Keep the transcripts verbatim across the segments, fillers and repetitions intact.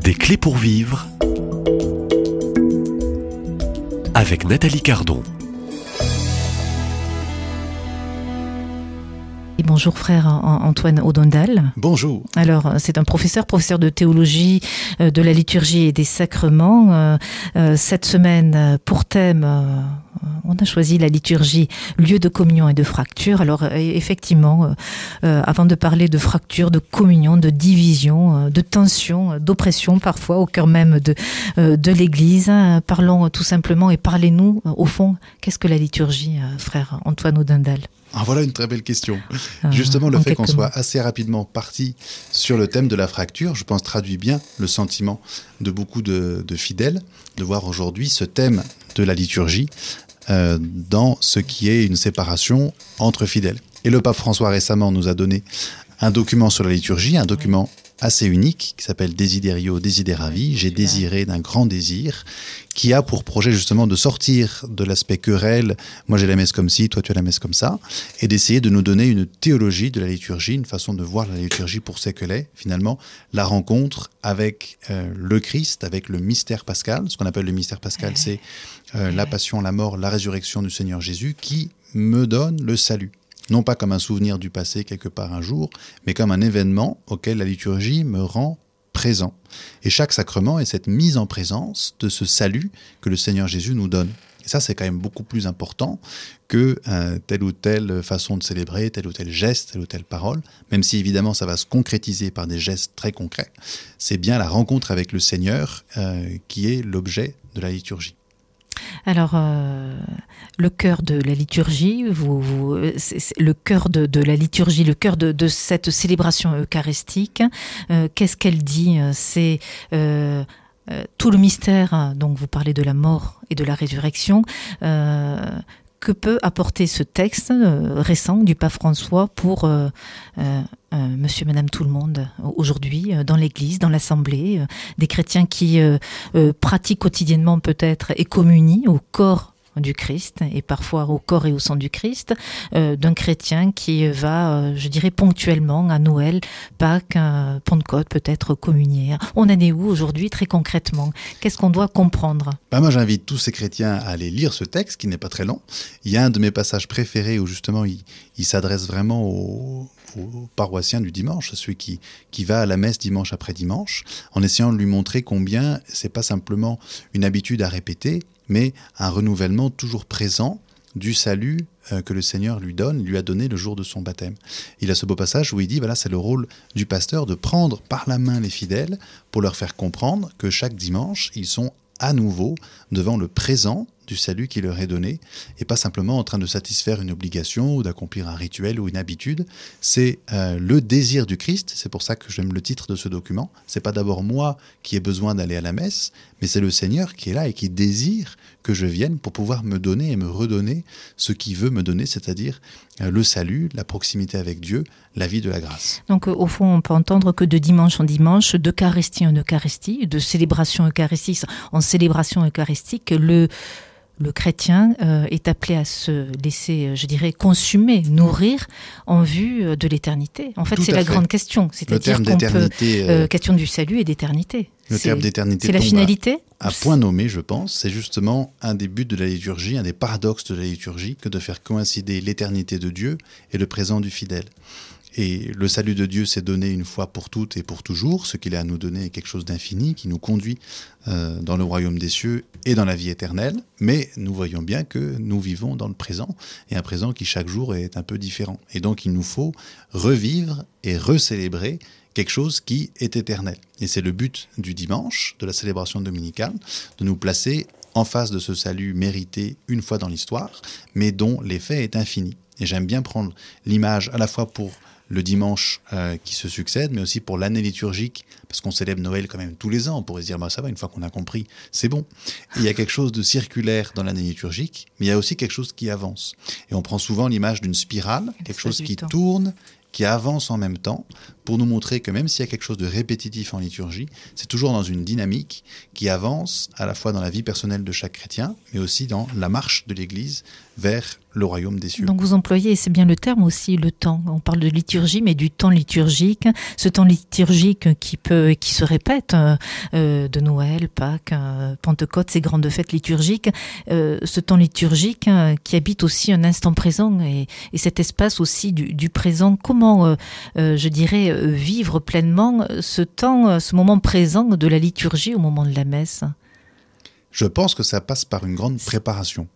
Des clés pour vivre avec Nathalie Cardon. Et bonjour frère Antoine Odondal. Bonjour. Alors c'est un professeur, professeur de théologie, euh, de la liturgie et des sacrements. Euh, euh, cette semaine, pour thème, euh, on a choisi la liturgie, lieu de communion et de fracture. Alors euh, effectivement, euh, euh, avant de parler de fracture, de communion, de division, euh, de tension, euh, d'oppression parfois au cœur même de, euh, de l'Église, euh, parlons tout simplement et parlez-nous euh, au fond, qu'est-ce que la liturgie, euh, frère Antoine Odondal? Ah, voilà une très belle question. Euh, Justement, le fait qu'on soit assez rapidement parti sur le thème de la fracture, je pense, traduit bien le sentiment de beaucoup de, de fidèles de voir aujourd'hui ce thème de la liturgie euh, dans ce qui est une séparation entre fidèles. Et le pape François récemment nous a donné un document sur la liturgie, un document assez unique qui s'appelle Desiderio Desideravi, j'ai désiré d'un grand désir, qui a pour projet justement de sortir de l'aspect querelle, moi j'ai la messe comme ci, toi tu as la messe comme ça, et d'essayer de nous donner une théologie de la liturgie, une façon de voir la liturgie pour ce qu'elle est, finalement, la rencontre avec euh, le Christ, avec le mystère pascal. Ce qu'on appelle le mystère pascal, c'est euh, la passion, la mort, la résurrection du Seigneur Jésus, qui me donne le salut. Non pas comme un souvenir du passé quelque part un jour, mais comme un événement auquel la liturgie me rend présent. Et chaque sacrement est cette mise en présence de ce salut que le Seigneur Jésus nous donne. Et ça, c'est quand même beaucoup plus important que euh, telle ou telle façon de célébrer, tel ou tel geste, telle ou telle parole, même si évidemment ça va se concrétiser par des gestes très concrets. C'est bien la rencontre avec le Seigneur euh, qui est l'objet de la liturgie. Alors, euh, le cœur de la liturgie, vous, vous, c'est, c'est le cœur de, de la liturgie, le cœur de, de cette célébration eucharistique, euh, qu'est-ce qu'elle dit? C'est euh, euh, tout le mystère, donc vous parlez de la mort et de la résurrection, euh, que peut apporter ce texte euh, récent du pape François pour euh, euh, euh, monsieur, madame, tout le monde aujourd'hui euh, dans l'église, dans l'assemblée, euh, des chrétiens qui euh, euh, pratiquent quotidiennement peut-être et communient au corps du Christ et parfois au corps et au sang du Christ, euh, d'un chrétien qui va, euh, je dirais ponctuellement à Noël, Pâques, euh, Pentecôte peut-être communier. On en est où aujourd'hui très concrètement? Qu'est-ce qu'on doit comprendre? Ben moi j'invite tous ces chrétiens à aller lire ce texte qui n'est pas très long. Il y a un de mes passages préférés où justement il, il s'adresse vraiment aux, aux paroissiens du dimanche, celui qui, qui va à la messe dimanche après dimanche, en essayant de lui montrer combien c'est pas simplement une habitude à répéter, mais un renouvellement toujours présent du salut euh, que le Seigneur lui donne, lui a donné le jour de son baptême. Il a ce beau passage où il dit, voilà, c'est le rôle du pasteur de prendre par la main les fidèles pour leur faire comprendre que chaque dimanche, ils sont à nouveau devant le présent du salut qui leur est donné, et pas simplement en train de satisfaire une obligation ou d'accomplir un rituel ou une habitude. C'est euh, le désir du Christ, c'est pour ça que j'aime le titre de ce document. C'est pas d'abord moi qui ai besoin d'aller à la messe, mais c'est le Seigneur qui est là et qui désire que je vienne pour pouvoir me donner et me redonner ce qu'il veut me donner, c'est-à-dire euh, le salut, la proximité avec Dieu, la vie de la grâce. Donc euh, au fond, on peut entendre que de dimanche en dimanche, d'Eucharistie en Eucharistie, de célébration eucharistique en célébration eucharistique, le Le chrétien euh, est appelé à se laisser, je dirais, consumer, nourrir en vue de l'éternité. En fait, Tout c'est la fait. grande question. C'est-à-dire qu'on peut... Euh, question du salut et d'éternité. Le c'est, terme d'éternité c'est la finalité à, à point nommé, je pense. C'est justement un des buts de la liturgie, un des paradoxes de la liturgie, que de faire coïncider l'éternité de Dieu et le présent du fidèle. Et le salut de Dieu s'est donné une fois pour toutes et pour toujours. Ce qu'il a à nous donner est quelque chose d'infini qui nous conduit euh, dans le royaume des cieux et dans la vie éternelle. Mais nous voyons bien que nous vivons dans le présent, et un présent qui chaque jour est un peu différent. Et donc il nous faut revivre et recélébrer quelque chose qui est éternel. Et c'est le but du dimanche, de la célébration dominicale, de nous placer en face de ce salut mérité une fois dans l'histoire, mais dont l'effet est infini. Et j'aime bien prendre l'image à la fois pour le dimanche euh, qui se succède, mais aussi pour l'année liturgique, parce qu'on célèbre Noël quand même tous les ans. On pourrait se dire, bah, ça va, une fois qu'on a compris, c'est bon. Et il y a quelque chose de circulaire dans l'année liturgique, mais il y a aussi quelque chose qui avance. Et on prend souvent l'image d'une spirale, quelque chose qui temps. tourne, qui avance en même temps, pour nous montrer que même s'il y a quelque chose de répétitif en liturgie, c'est toujours dans une dynamique qui avance à la fois dans la vie personnelle de chaque chrétien, mais aussi dans la marche de l'Église vers le royaume des cieux. Donc vous employez, c'est bien le terme aussi, le temps. On parle de liturgie, mais du temps liturgique. Ce temps liturgique qui peut, qui se répète euh, de Noël, Pâques, euh, Pentecôte, ces grandes fêtes liturgiques. Euh, ce temps liturgique euh, qui habite aussi un instant présent et, et cet espace aussi du, du présent. Comment, euh, euh, je dirais, euh, vivre pleinement ce temps, euh, ce moment présent de la liturgie au moment de la messe ? Je pense que ça passe par une grande préparation.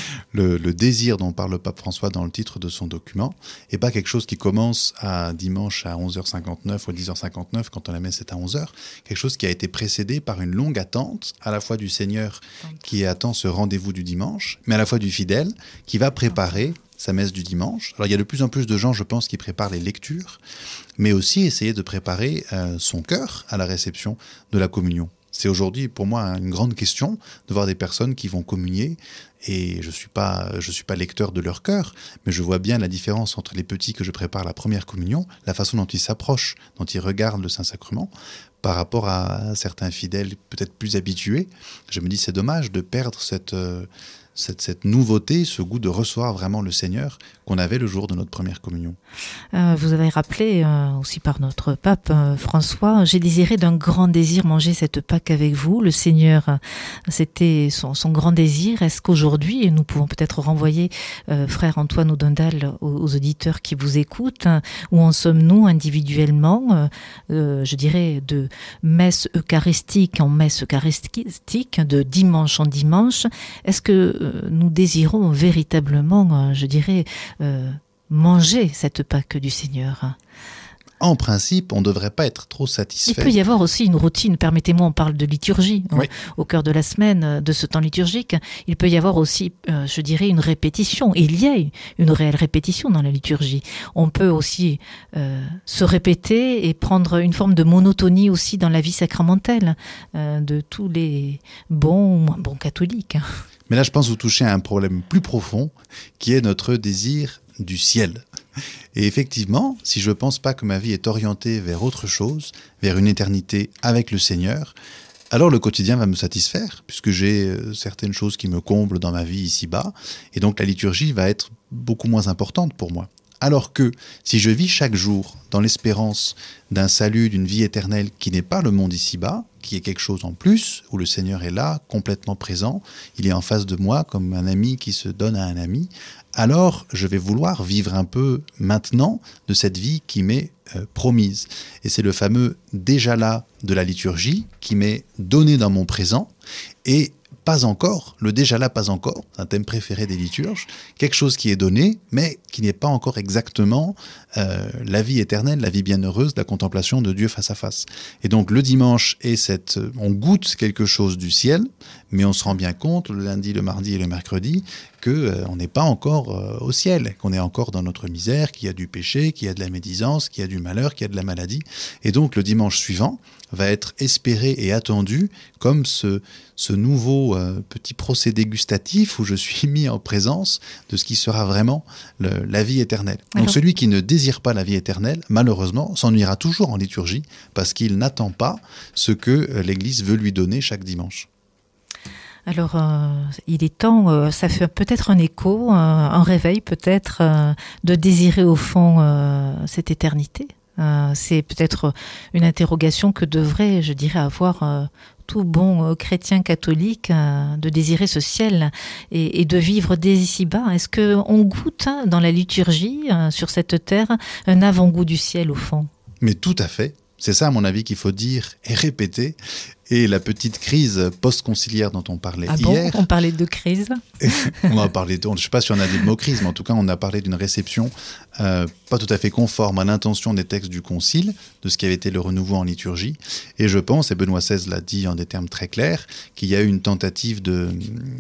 Le, le désir dont parle le pape François dans le titre de son document n'est pas quelque chose qui commence à dimanche à onze heures cinquante-neuf ou dix heures cinquante-neuf quand la messe est à onze heures. Quelque chose qui a été précédé par une longue attente, à la fois du Seigneur qui attend ce rendez-vous du dimanche, mais à la fois du fidèle qui va préparer sa messe du dimanche. Alors il y a de plus en plus de gens, je pense, qui préparent les lectures, mais aussi essayer de préparer euh, son cœur à la réception de la communion. C'est aujourd'hui pour moi une grande question de voir des personnes qui vont communier et je suis pas, je suis pas lecteur de leur cœur, mais je vois bien la différence entre les petits que je prépare à la première communion, la façon dont ils s'approchent, dont ils regardent le Saint-Sacrement, par rapport à certains fidèles peut-être plus habitués. Je me dis c'est dommage de perdre cette, euh, cette, cette nouveauté, ce goût de recevoir vraiment le Seigneur qu'on avait le jour de notre première communion. Euh, vous avez rappelé euh, aussi par notre pape euh, François, j'ai désiré d'un grand désir manger cette Pâque avec vous. Le Seigneur, euh, c'était son, son grand désir. Est-ce qu'aujourd'hui, et nous pouvons peut-être renvoyer euh, frère Antoine Oudendal aux, aux auditeurs qui vous écoutent, hein, où en sommes-nous individuellement, euh, euh, je dirais de messe eucharistique en messe eucharistique, de dimanche en dimanche. Est-ce que euh, nous désirons véritablement, euh, je dirais, Euh, manger cette Pâque du Seigneur? En principe, on ne devrait pas être trop satisfait. Il peut y avoir aussi une routine, permettez-moi, on parle de liturgie, oui. au cœur de la semaine, de ce temps liturgique. Il peut y avoir aussi, euh, je dirais, une répétition. Et il y a une réelle répétition dans la liturgie. On peut aussi euh, se répéter et prendre une forme de monotonie aussi dans la vie sacramentelle euh, de tous les bons ou moins bons catholiques. Mais là, je pense que vous touchez à un problème plus profond, qui est notre désir du ciel. Et effectivement, si je ne pense pas que ma vie est orientée vers autre chose, vers une éternité avec le Seigneur, alors le quotidien va me satisfaire, puisque j'ai certaines choses qui me comblent dans ma vie ici-bas, et donc la liturgie va être beaucoup moins importante pour moi. Alors que si je vis chaque jour dans l'espérance d'un salut, d'une vie éternelle qui n'est pas le monde ici-bas, qui est quelque chose en plus, où le Seigneur est là, complètement présent, il est en face de moi comme un ami qui se donne à un ami, alors je vais vouloir vivre un peu maintenant de cette vie qui m'est euh, promise. Et c'est le fameux « déjà là » de la liturgie qui m'est donné dans mon présent et pas encore, le déjà là, pas encore, un thème préféré des liturges, quelque chose qui est donné, mais qui n'est pas encore exactement euh, la vie éternelle, la vie bienheureuse, la contemplation de Dieu face à face. Et donc le dimanche, est cette, on goûte quelque chose du ciel, mais on se rend bien compte, le lundi, le mardi et le mercredi, qu'on euh, n'est pas encore euh, au ciel, qu'on est encore dans notre misère, qu'il y a du péché, qu'il y a de la médisance, qu'il y a du malheur, qu'il y a de la maladie. Et donc le dimanche suivant va être espéré et attendu comme ce, ce nouveau euh, petit procédé gustatif où je suis mis en présence de ce qui sera vraiment le, la vie éternelle. Alors, donc celui qui ne désire pas la vie éternelle, malheureusement, s'ennuiera toujours en liturgie parce qu'il n'attend pas ce que l'Église veut lui donner chaque dimanche. Alors, euh, il est temps, euh, ça fait peut-être un écho, euh, un réveil peut-être, euh, de désirer au fond euh, cette éternité. Euh, c'est peut-être une interrogation que devrait, je dirais, avoir euh, tout bon euh, chrétien catholique, euh, de désirer ce ciel et, et de vivre dès ici-bas. Est-ce qu'on goûte hein, dans la liturgie, euh, sur cette terre, un avant-goût du ciel au fond ? Mais tout à fait. C'est ça, à mon avis, qu'il faut dire et répéter. Et la petite crise post-conciliaire dont on parlait ah hier... bon, on parlait de crise. On a parlé de, je ne sais pas si on a dit le mot crise, mais en tout cas, on a parlé d'une réception euh, pas tout à fait conforme à l'intention des textes du Concile, de ce qui avait été le renouveau en liturgie. Et je pense, et Benoît seize l'a dit en des termes très clairs, qu'il y a eu une tentative de,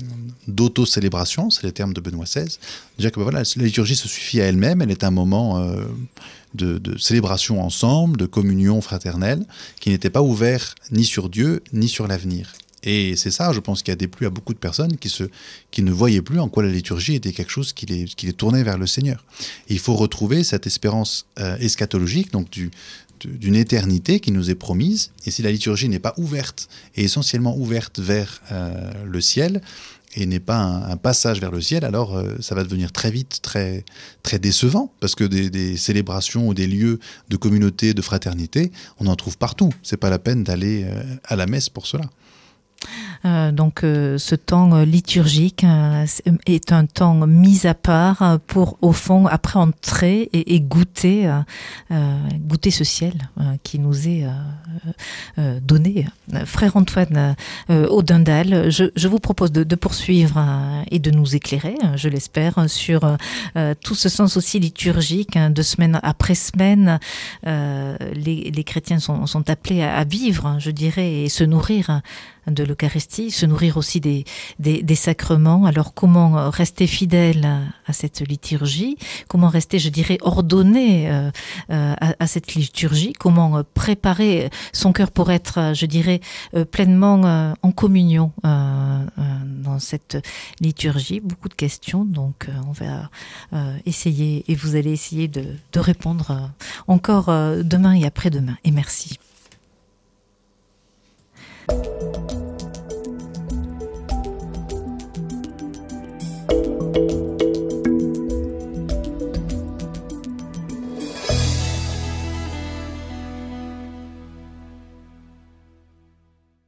d'auto-célébration, c'est les termes de Benoît seize, de dire que ben voilà, la liturgie se suffit à elle-même, elle est un moment... Euh, De, de célébration ensemble, de communion fraternelle, qui n'était pas ouvert ni sur Dieu, ni sur l'avenir. Et c'est ça, je pense, qui a déplu à beaucoup de personnes qui, se, qui ne voyaient plus en quoi la liturgie était quelque chose qui les, qui les tournait vers le Seigneur. Et il faut retrouver cette espérance euh, eschatologique, donc du, de, d'une éternité qui nous est promise. Et si la liturgie n'est pas ouverte, et essentiellement ouverte vers euh, le ciel, et n'est pas un, un passage vers le ciel, alors euh, ça va devenir très vite très, très décevant, parce que des, des célébrations ou des lieux de communauté, de fraternité, on en trouve partout. C'est pas la peine d'aller euh, à la messe pour cela. Euh, donc euh, ce temps liturgique euh, est un temps mis à part pour au fond après entrer et, et goûter euh, euh, goûter ce ciel euh, qui nous est euh, euh, donné. Frère Antoine euh, Audendal, je, je vous propose de, de poursuivre euh, et de nous éclairer, je l'espère, sur euh, tout ce sens aussi liturgique, hein, de semaine après semaine. Euh, les, les chrétiens sont, sont appelés à, à vivre, je dirais, et se nourrir de l'Eucharistie, se nourrir aussi des, des, des sacrements. Alors comment rester fidèle à cette liturgie? Comment rester, je dirais, ordonné euh, à, à cette liturgie? Comment préparer son cœur pour être, je dirais, euh, pleinement euh, en communion euh, euh, dans cette liturgie? Beaucoup de questions, donc euh, on va euh, essayer, et vous allez essayer de, de répondre euh, encore euh, demain et après-demain. Et merci.